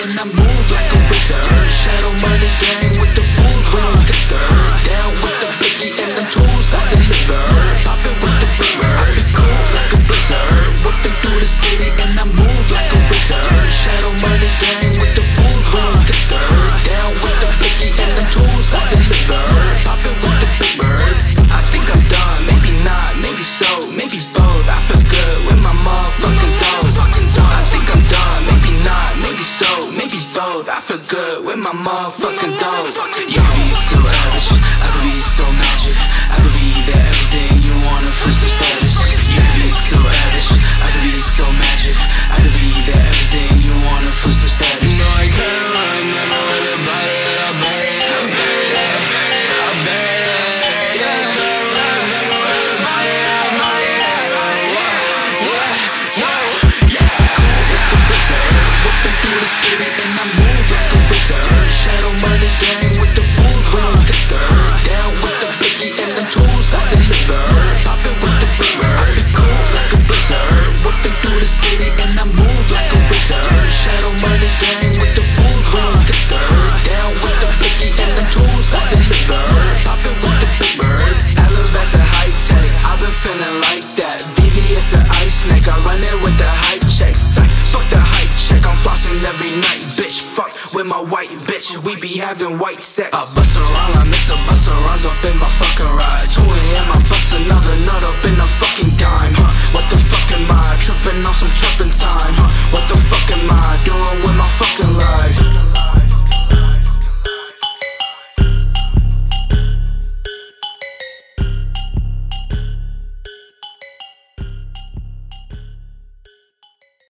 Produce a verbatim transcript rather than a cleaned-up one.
and I move like a wizard. Shadow money gang with the fools, we don't get scared. Down with the blicky and the tools I deliver. Poppin' with the big bird, it's cool like a blizzard. Whipping through the city and I move like a wizard. Shadow money gang with the fools, we don't get scared. Down with the blicky and the tools I deliver. Poppin' with the big birds. I think I'm done, maybe not, maybe so, maybe both. I feel good with my motherfucking dough. I think I'm done, maybe not, maybe so, maybe both. I feel good with my motherfucking dough. You could be so average, I could be so magic. I could be the everything you wanna for some status. You could be so average, I could be so magic. I could be the everything you wanna for some status. No, I can't run, never let it body it, I bet it, I bet it, I bet it, I bet it. Yeah, I can't run, never let it body it, I bet it, I bet it. Yeah, yeah, yeah. Like a wizard, whipping through the city and I move like a wizard. Shadow money gang with the fools, we don't get scared. Down with the blicky and the tools I deliver. Poppin' with the big bird, it's cool like a blizzard. Whipping through the city and I move like a wizard. Shadow money gang with the fools, we don't get scared. Down with the blicky and the tools I deliver. Poppin' with the big birds. I live as a high tech, I've been feeling like that. V V S an ice neck, I run it with the hype checks. Psych, fuck the hype check, I'm flossing every night, bitch. Fuck with my white bitch, we be having white sex. I bust around, I miss a bust arounds up in my fucking ride. two A M I bust another nut up in a fucking dime, huh? What the fuck am I? Tripping on some turpentine, huh? What the fuck am I doing with my fucking